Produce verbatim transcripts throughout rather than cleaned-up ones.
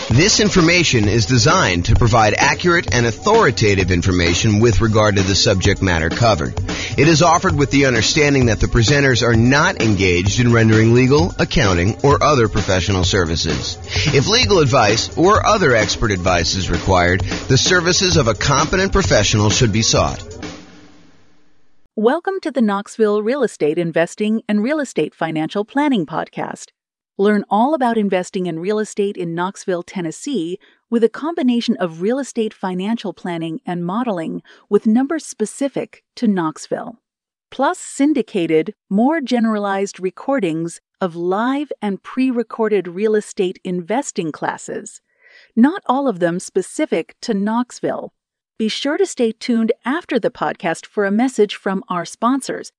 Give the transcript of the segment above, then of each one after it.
This information is designed to provide accurate and authoritative information with regard to the subject matter covered. It is offered with the understanding that the presenters are not engaged in rendering legal, accounting, or other professional services. If legal advice or other expert advice is required, the services of a competent professional should be sought. Welcome to the Knoxville Real Estate Investing and Real Estate Financial Planning Podcast. Learn all about investing in real estate in Knoxville, Tennessee, with a combination of real estate financial planning and modeling with numbers specific to Knoxville. Plus syndicated, more generalized recordings of live and pre-recorded real estate investing classes, not all of them specific to Knoxville. Be sure to stay tuned after the podcast for a message from our sponsors.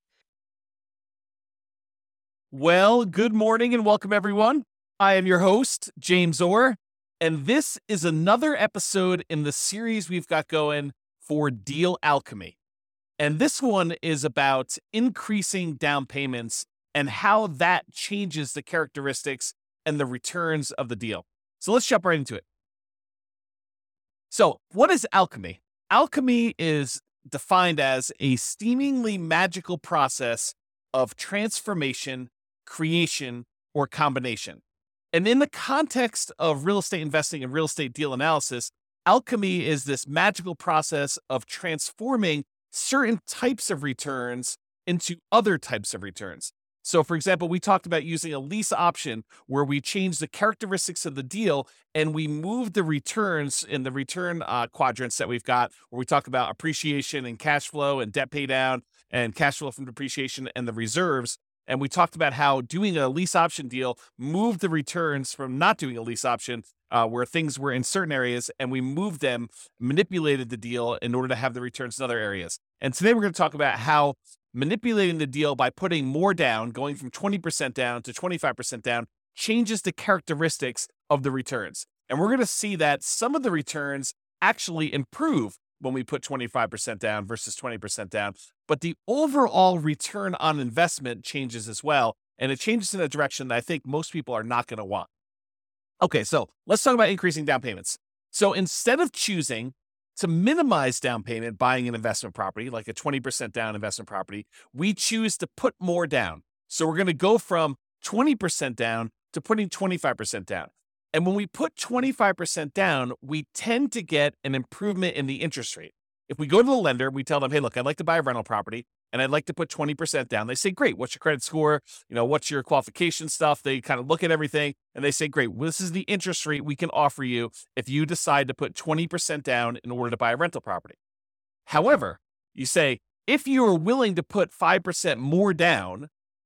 Well, good morning and welcome, everyone. I am your host, James Orr, and this is another episode in the series we've got going for Deal Alchemy. And this one is about increasing down payments and how that changes the characteristics and the returns of the deal. So let's jump right into it. So, what is alchemy? Alchemy is defined as a seemingly magical process of transformation, creation, or combination. And in the context of real estate investing and real estate deal analysis, alchemy is this magical process of transforming certain types of returns into other types of returns. So, for example, we talked about using a lease option where we change the characteristics of the deal and we move the returns in the return uh, quadrants that we've got, where we talk about appreciation and cash flow and debt pay down and cash flow from depreciation and the reserves. And we talked about how doing a lease option deal moved the returns from not doing a lease option uh, where things were in certain areas, and we moved them, manipulated the deal in order to have the returns in other areas. And today we're going to talk about how manipulating the deal by putting more down, going from twenty percent down to twenty-five percent down, changes the characteristics of the returns. And we're going to see that some of the returns actually improve when we put twenty-five percent down versus twenty percent down. But the overall return on investment changes as well. And it changes in a direction that I think most people are not going to want. Okay, so let's talk about increasing down payments. So instead of choosing to minimize down payment buying an investment property, like a twenty percent down investment property, we choose to put more down. So we're going to go from twenty percent down to putting twenty-five percent down. And when we put twenty-five percent down, we tend to get an improvement in the interest rate. If we go to the lender, we tell them, hey, look, I'd like to buy a rental property and I'd like to put twenty percent down. They say, great, what's your credit score? You know, what's your qualification stuff? They kind of look at everything and they say, great, well, this is the interest rate we can offer you if you decide to put twenty percent down in order to buy a rental property. However, you say, if you are willing to put five percent more down,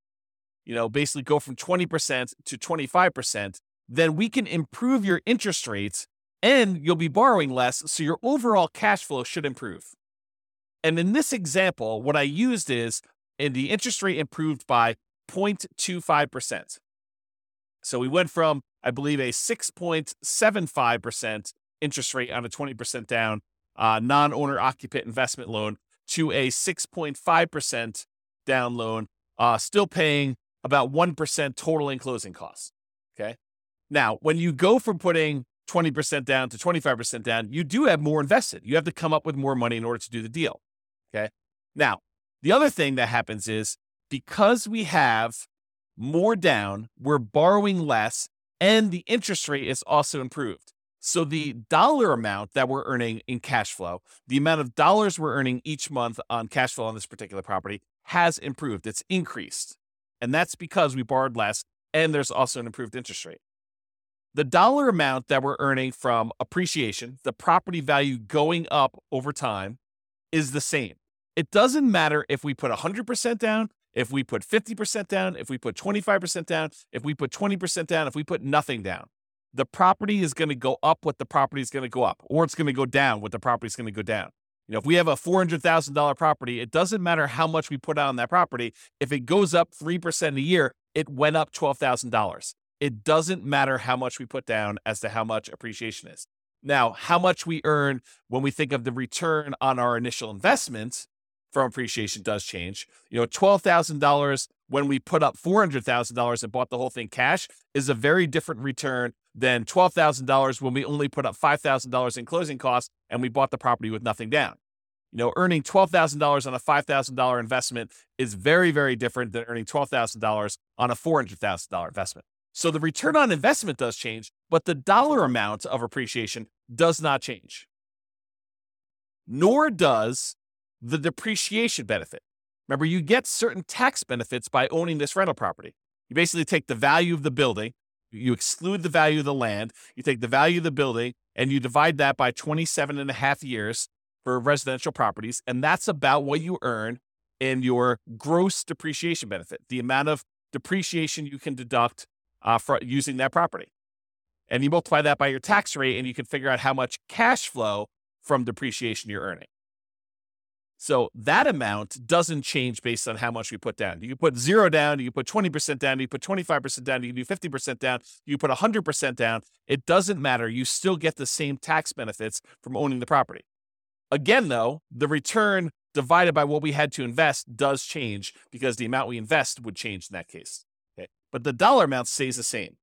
you know, basically go from twenty percent to twenty-five percent, then we can improve your interest rates and you'll be borrowing less, so your overall cash flow should improve. And in this example, what I used is, and the interest rate improved by zero point two five percent. So we went from, I believe, a six point seven five percent interest rate on a twenty percent down uh, non-owner occupant investment loan to a six point five percent down loan, uh, still paying about one percent total in closing costs. Okay. Now, when you go from putting twenty percent down to twenty-five percent down, you do have more invested. You have to come up with more money in order to do the deal. Okay. Now, the other thing that happens is because we have more down, we're borrowing less, and the interest rate is also improved. So the dollar amount that we're earning in cash flow, the amount of dollars we're earning each month on cash flow on this particular property has improved. It's increased. And that's because we borrowed less, and there's also an improved interest rate. The dollar amount that we're earning from appreciation, the property value going up over time, is the same. It doesn't matter if we put one hundred percent down, if we put fifty percent down, if we put twenty-five percent down, if we put twenty percent down, if we put nothing down. The property is going to go up what the property is going to go up, or it's going to go down what the property is going to go down. You know, if we have a four hundred thousand dollars property, it doesn't matter how much we put out on that property. If it goes up three percent a year, it went up twelve thousand dollars. It doesn't matter how much we put down as to how much appreciation is. Now, how much we earn when we think of the return on our initial investment from appreciation does change. You know, twelve thousand dollars when we put up four hundred thousand dollars and bought the whole thing cash is a very different return than twelve thousand dollars when we only put up five thousand dollars in closing costs and we bought the property with nothing down. You know, earning twelve thousand dollars on a five thousand dollars investment is very, very different than earning twelve thousand dollars on a four hundred thousand dollars investment. So the return on investment does change, but the dollar amount of appreciation does not change. Nor does the depreciation benefit. Remember, you get certain tax benefits by owning this rental property. You basically take the value of the building, you exclude the value of the land, you take the value of the building, and you divide that by twenty-seven and a half years for residential properties, and that's about what you earn in your gross depreciation benefit, the amount of depreciation you can deduct uh, for using that property. And you multiply that by your tax rate, and you can figure out how much cash flow from depreciation you're earning. So that amount doesn't change based on how much we put down. You can put zero down, you can put twenty percent down, you can put twenty-five percent down, you can do fifty percent down, you can put one hundred percent down. It doesn't matter. You still get the same tax benefits from owning the property. Again, though, the return divided by what we had to invest does change because the amount we invest would change in that case. Okay? But the dollar amount stays the same.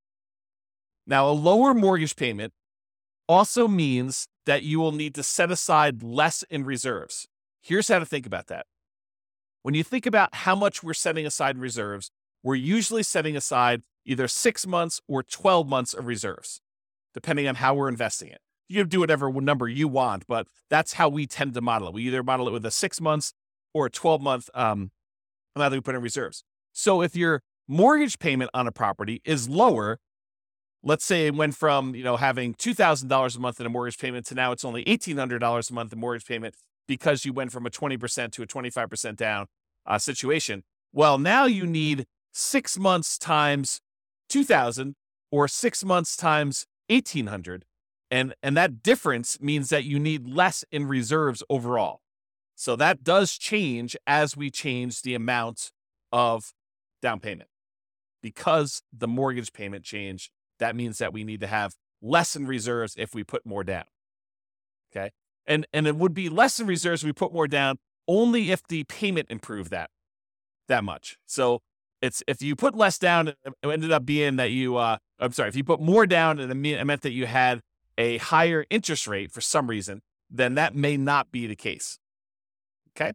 Now, a lower mortgage payment also means that you will need to set aside less in reserves. Here's how to think about that. When you think about how much we're setting aside in reserves, we're usually setting aside either six months or twelve months of reserves, depending on how we're investing it. You can do whatever number you want, but that's how we tend to model it. We either model it with a six months or a twelve month um, amount that we put in reserves. So if your mortgage payment on a property is lower, let's say it went from, you know, having two thousand dollars a month in a mortgage payment to now it's only eighteen hundred dollars a month in mortgage payment because you went from a twenty percent to a twenty-five percent down uh, situation. Well, now you need six months times two thousand or six months times eighteen hundred. And, and that difference means that you need less in reserves overall. So that does change as we change the amount of down payment. Because the mortgage payment changed, that means that we need to have less in reserves if we put more down. Okay. And, and it would be less in reserves if we put more down only if the payment improved that, that much. So it's, if you put less down, it ended up being that you, uh, I'm sorry, if you put more down and it meant that you had a higher interest rate for some reason, then that may not be the case. Okay.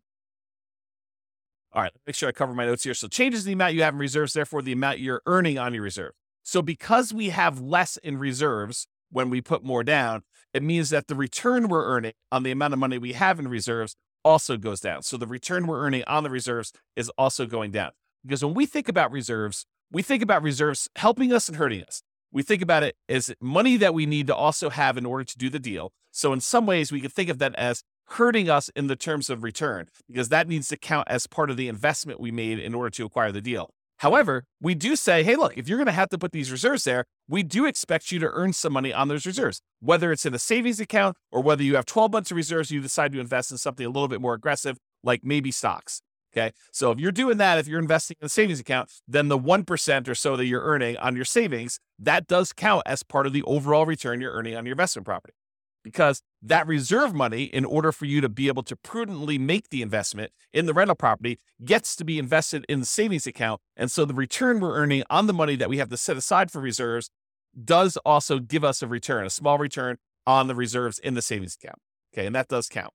All right. Make sure I cover my notes here. So changes the amount you have in reserves, therefore the amount you're earning on your reserve. So because we have less in reserves when we put more down, it means that the return we're earning on the amount of money we have in reserves also goes down. So the return we're earning on the reserves is also going down. Because when we think about reserves, we think about reserves helping us and hurting us. We think about it as money that we need to also have in order to do the deal. So in some ways, we can think of that as hurting us in the terms of return, because that needs to count as part of the investment we made in order to acquire the deal. However, we do say, hey, look, if you're going to have to put these reserves there, we do expect you to earn some money on those reserves, whether it's in a savings account or whether you have twelve months of reserves, you decide to invest in something a little bit more aggressive, like maybe stocks. Okay. So if you're doing that, if you're investing in a savings account, then the one percent or so that you're earning on your savings, that does count as part of the overall return you're earning on your investment property. Because that reserve money, in order for you to be able to prudently make the investment in the rental property, gets to be invested in the savings account. And so the return we're earning on the money that we have to set aside for reserves does also give us a return, a small return on the reserves in the savings account. Okay. And that does count.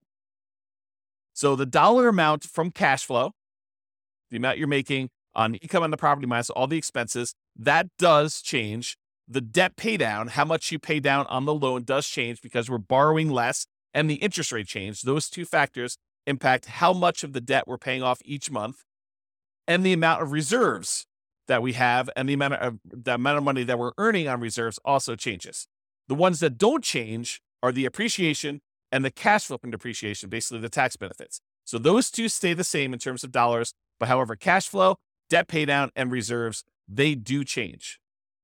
So the dollar amount from cash flow, the amount you're making on income on the property minus all the expenses, that does change. The debt pay down, how much you pay down on the loan, does change because we're borrowing less, and the interest rate change. Those two factors impact how much of the debt we're paying off each month, and the amount of reserves that we have, and the amount of the amount of money that we're earning on reserves also changes. The ones that don't change are the appreciation and the cash flow from depreciation, basically the tax benefits. So those two stay the same in terms of dollars, but however, cash flow, debt pay down, and reserves, they do change.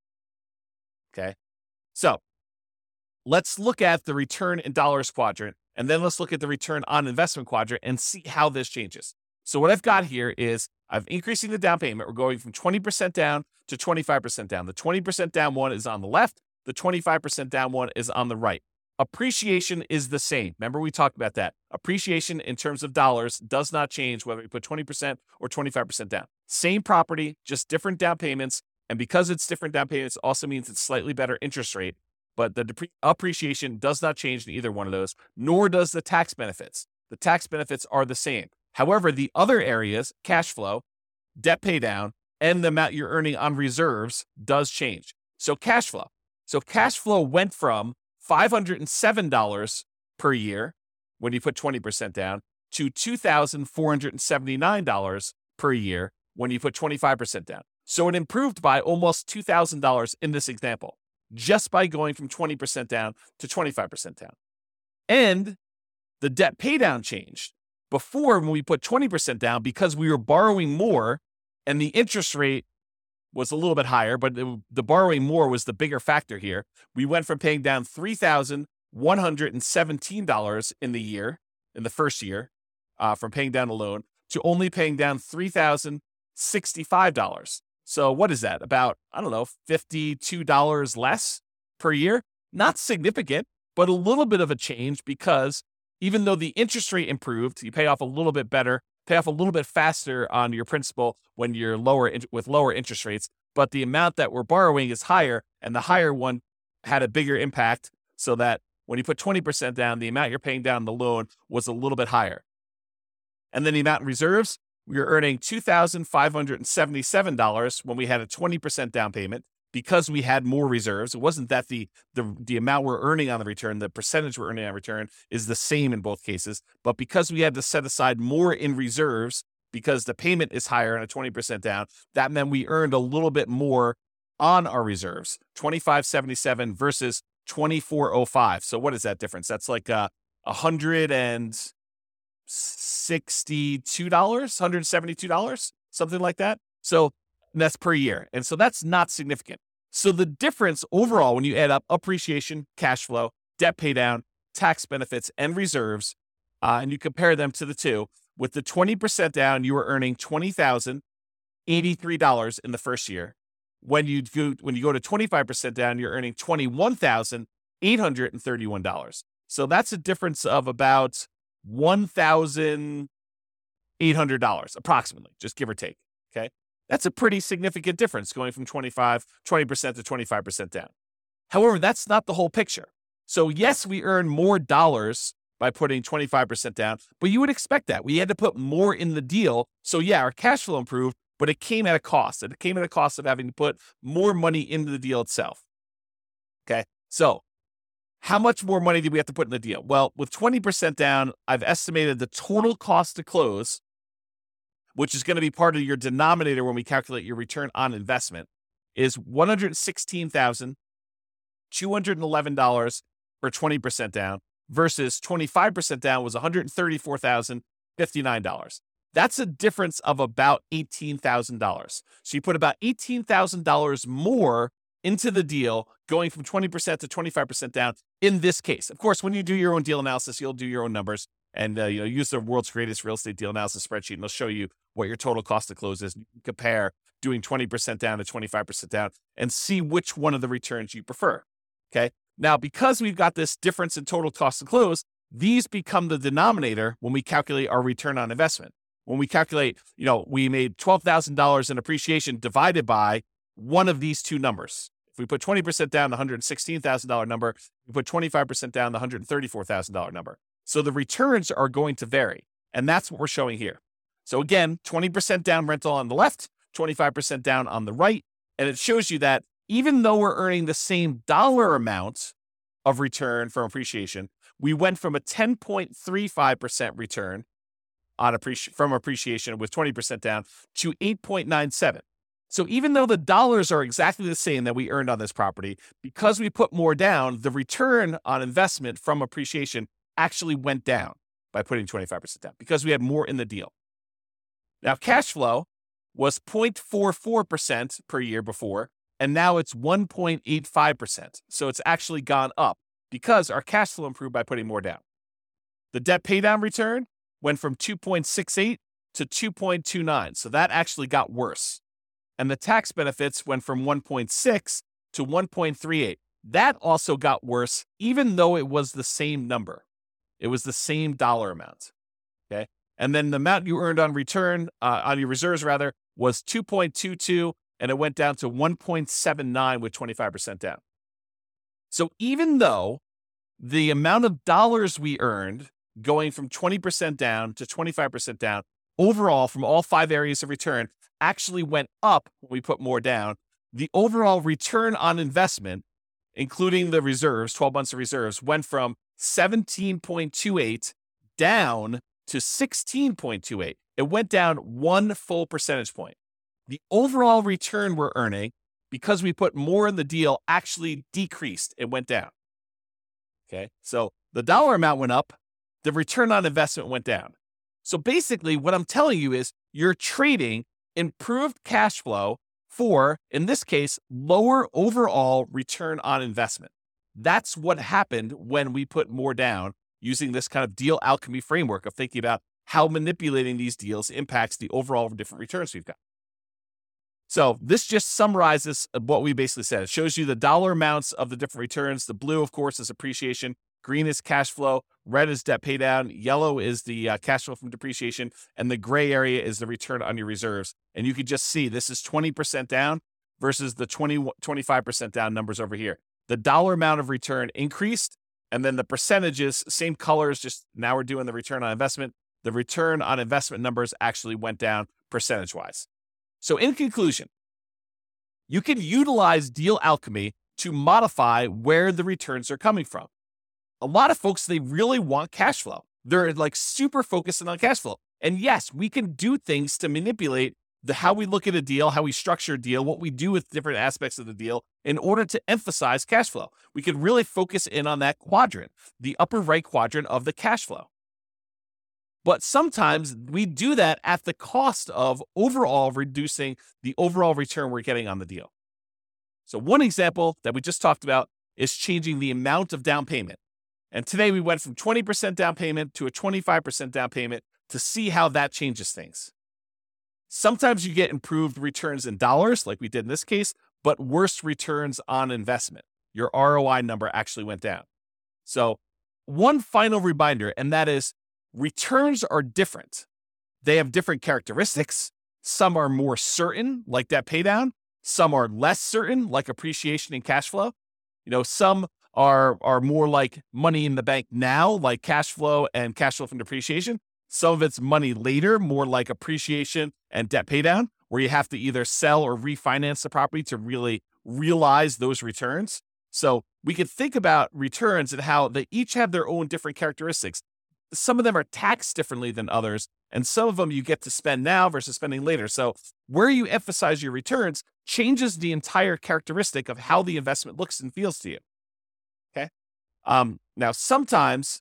Okay. So let's look at the return in dollars quadrant, and then let's look at the return on investment quadrant and see how this changes. So what I've got here is I'm increasing the down payment. We're going from twenty percent down to twenty-five percent down. The twenty percent down one is on the left. The twenty-five percent down one is on the right. Appreciation is the same. Remember, we talked about that. Appreciation in terms of dollars does not change whether we put twenty percent or twenty-five percent down. Same property, just different down payments. And because it's different down payments, also means it's slightly better interest rate, but the depre- appreciation does not change in either one of those, nor does the tax benefits. The tax benefits are the same. However, the other areas, cash flow, debt pay down, and the amount you're earning on reserves does change. So cash flow. So cash flow went from five hundred seven dollars per year when you put twenty percent down to two thousand four hundred seventy-nine dollars per year when you put twenty-five percent down. So it improved by almost two thousand dollars in this example, just by going from twenty percent down to twenty-five percent down. And the debt pay down changed. Before, when we put twenty percent down, because we were borrowing more and the interest rate was a little bit higher, but it, the borrowing more was the bigger factor here. We went from paying down three thousand one hundred seventeen dollars in the year, in the first year, uh, from paying down a loan, to only paying down three thousand sixty-five dollars. So what is that? About, I don't know, fifty-two dollars less per year? Not significant, but a little bit of a change, because even though the interest rate improved, you pay off a little bit better, pay off a little bit faster on your principal when you're lower with lower interest rates, but the amount that we're borrowing is higher, and the higher one had a bigger impact, so that when you put twenty percent down, the amount you're paying down the loan was a little bit higher. And then the amount in reserves, we were earning two thousand five hundred seventy-seven dollars when we had a twenty percent down payment, because we had more reserves. It wasn't that the, the, the amount we're earning on the return, the percentage we're earning on return is the same in both cases, but because we had to set aside more in reserves because the payment is higher on a twenty percent down, that meant we earned a little bit more on our reserves, twenty-five seventy-seven versus twenty-four oh five. So what is that difference? That's like uh, one hundred sixty-two dollars, one hundred seventy-two dollars, something like that. So that's per year. And so that's not significant. So the difference overall, when you add up appreciation, cash flow, debt pay down, tax benefits, and reserves, uh, and you compare them to the two, with the twenty percent down, you were earning twenty thousand eighty-three dollars in the first year. When you go, when you go to twenty-five percent down, you're earning twenty-one thousand eight hundred thirty-one dollars. So that's a difference of about one thousand eight hundred dollars approximately, just give or take. Okay. That's a pretty significant difference, going from twenty-five, twenty percent to twenty-five percent down. However, that's not the whole picture. So yes, we earn more dollars by putting twenty-five percent down, but you would expect that. We had to put more in the deal. So yeah, our cash flow improved, but it came at a cost. It came at a cost of having to put more money into the deal itself. Okay. So how much more money did we have to put in the deal? Well, with twenty percent down, I've estimated the total cost to close, which is going to be part of your denominator when we calculate your return on investment, is one hundred sixteen thousand two hundred eleven dollars for twenty percent down, versus twenty-five percent down was one hundred thirty-four thousand fifty-nine dollars. That's a difference of about eighteen thousand dollars. So you put about eighteen thousand dollars more into the deal, going from twenty percent to twenty-five percent down in this case. Of course, when you do your own deal analysis, you'll do your own numbers and uh, you know, use the world's greatest real estate deal analysis spreadsheet, and they'll show you what your total cost to close is. You can compare doing twenty percent down to twenty-five percent down and see which one of the returns you prefer. Okay. Now, because we've got this difference in total cost to close, these become the denominator when we calculate our return on investment. When we calculate, you know, we made twelve thousand dollars in appreciation divided by one of these two numbers. If we put twenty percent down, the one hundred sixteen thousand dollars number, we put twenty-five percent down, the one hundred thirty-four thousand dollars number. So the returns are going to vary. And that's what we're showing here. So again, twenty percent down rental on the left, twenty-five percent down on the right. And it shows you that even though we're earning the same dollar amount of return from appreciation, we went from a ten point three five percent return on appreci- from appreciation with twenty percent down to eight point nine seven. So even though the dollars are exactly the same that we earned on this property, because we put more down, the return on investment from appreciation actually went down by putting twenty-five percent down because we had more in the deal. Now, cash flow was zero point four four percent per year before, and now it's one point eight five percent. So it's actually gone up because our cash flow improved by putting more down. The debt paydown return went from two point six eight to two point two nine. So that actually got worse. And the tax benefits went from one point six to one point three eight. That also got worse, even though it was the same number. It was the same dollar amount. Okay. And then the amount you earned on return, uh, on your reserves rather, was two point two two and it went down to one point seven nine with twenty-five percent down. So even though the amount of dollars we earned going from twenty percent down to twenty-five percent down, overall from all five areas of return actually went up when we put more down, the overall return on investment, including the reserves, twelve months of reserves, went from seventeen point two eight down to sixteen point two eight. It went down one full percentage point. The overall return we're earning, because we put more in the deal, actually decreased. It went down. Okay, so the dollar amount went up, the return on investment went down. So basically, what I'm telling you is you're trading improved cash flow for, in this case, lower overall return on investment. That's what happened when we put more down using this kind of deal alchemy framework of thinking about how manipulating these deals impacts the overall different returns we've got. So this just summarizes what we basically said. It shows you the dollar amounts of the different returns. The blue, of course, is appreciation. Green is cash flow. Red is debt pay down. Yellow is the uh, cash flow from depreciation. And the gray area is the return on your reserves. And you can just see this is twenty percent down versus the twenty, twenty-five percent down numbers over here. The dollar amount of return increased. And then the percentages, same colors, just now we're doing the return on investment. The return on investment numbers actually went down percentage-wise. So in conclusion, you can utilize deal alchemy to modify where the returns are coming from. A lot of folks, they really want cash flow. They're like super focused on cash flow. And yes, we can do things to manipulate the how we look at a deal, how we structure a deal, what we do with different aspects of the deal in order to emphasize cash flow. We could really focus in on that quadrant, the upper right quadrant of the cash flow. But sometimes we do that at the cost of overall reducing the overall return we're getting on the deal. So one example that we just talked about is changing the amount of down payment. And today we went from twenty percent down payment to a twenty-five percent down payment to see how that changes things. Sometimes you get improved returns in dollars, like we did in this case, but worse returns on investment. Your R O I number actually went down. So one final reminder, and that is returns are different. They have different characteristics. Some are more certain, like debt paydown. Some are less certain, like appreciation and cash flow. You know, some are, are more like money in the bank now, like cash flow and cash flow from depreciation. Some of it's money later, more like appreciation and debt paydown, where you have to either sell or refinance the property to really realize those returns. So we could think about returns and how they each have their own different characteristics. Some of them are taxed differently than others, and some of them you get to spend now versus spending later. So where you emphasize your returns changes the entire characteristic of how the investment looks and feels to you. Okay. Um, now, sometimes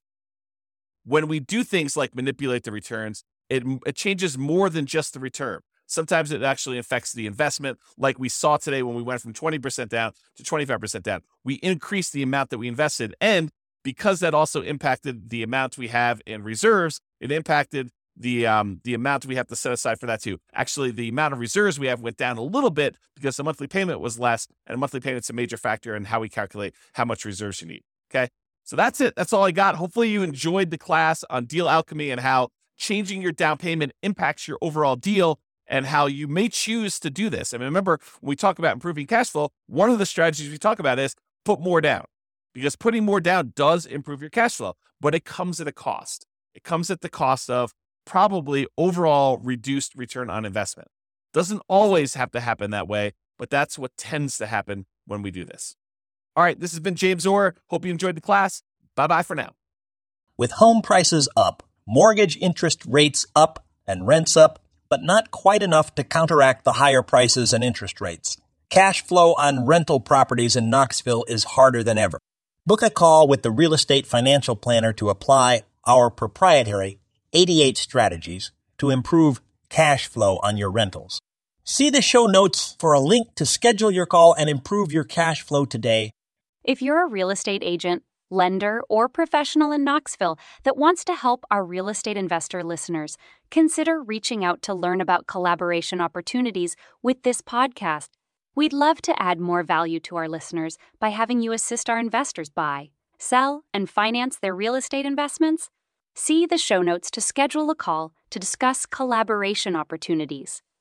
when we do things like manipulate the returns, it, it changes more than just the return. Sometimes it actually affects the investment, like we saw today when we went from twenty percent down to twenty-five percent down. We increased the amount that we invested, and because that also impacted the amount we have in reserves, it impacted the um, the amount we have to set aside for that too. Actually, the amount of reserves we have went down a little bit because the monthly payment was less, and a monthly payment's a major factor in how we calculate how much reserves you need. Okay, so that's it. That's all I got. Hopefully you enjoyed the class on deal alchemy and how changing your down payment impacts your overall deal and how you may choose to do this. And remember, when we talk about improving cash flow, one of the strategies we talk about is put more down. Because putting more down does improve your cash flow, but it comes at a cost. It comes at the cost of probably overall reduced return on investment. Doesn't always have to happen that way, but that's what tends to happen when we do this. All right, this has been James Orr. Hope you enjoyed the class. Bye-bye for now. With home prices up, mortgage interest rates up, and rents up, but not quite enough to counteract the higher prices and interest rates, cash flow on rental properties in Knoxville is harder than ever. Book a call with the Real Estate Financial Planner to apply our proprietary eighty-eight strategies to improve cash flow on your rentals. See the show notes for a link to schedule your call and improve your cash flow today. If you're a real estate agent, lender, or professional in Knoxville that wants to help our real estate investor listeners, consider reaching out to learn about collaboration opportunities with this podcast. We'd love to add more value to our listeners by having you assist our investors buy, sell, and finance their real estate investments. See the show notes to schedule a call to discuss collaboration opportunities.